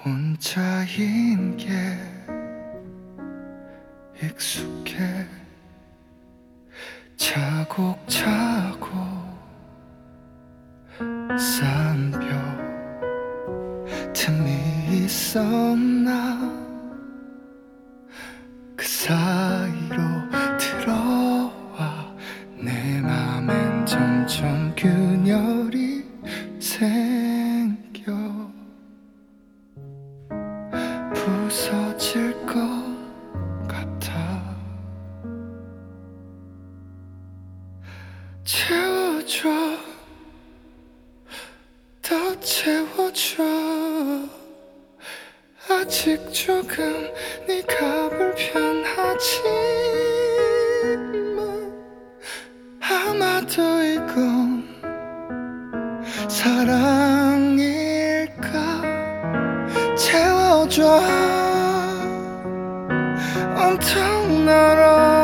혼자인 게 익숙해. 차곡차곡 쌓은 벽 틈이 있었나. 그 사이로 들어와 내 맘엔 점점 균열이 생겨. 부서질 것 같아. 채워줘, 더 채워줘. 아직 조금 네가 불편하지만 아마도 이건 사랑일까. 채워줘, 온통 너로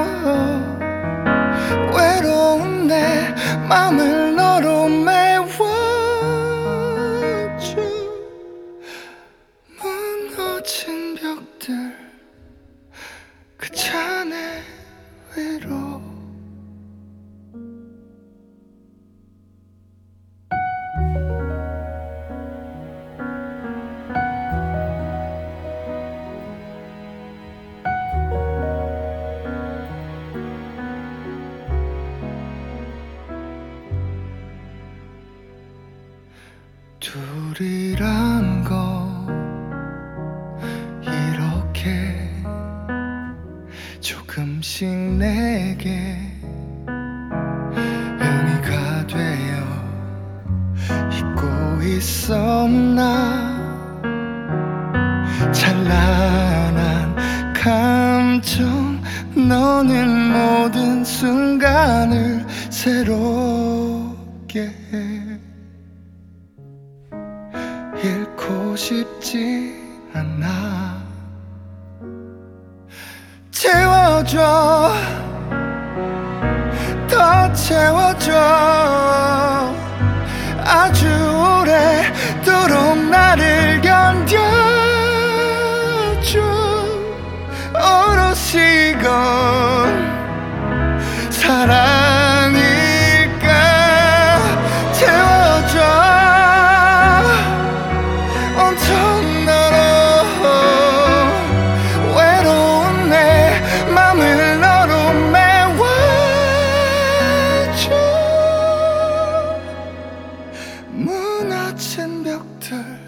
외로운 내 맘을 너로 메워줘. 무너진 벽들 그 잔해 위로. 둘이란 거 이렇게 조금씩 내게 의미가 되어 있고 있었나. 찬란한 감정 너는 모든 순간을 새롭게 해. 잃고 싶지 않아. 채워줘, 더 채워줘. 아주 오래도록 나를 견뎌줘. 오롯이 이건 사랑일까. 채워줘, 온통 너로 외로운 내 맘을 너로 메워줘. 무너진 벽들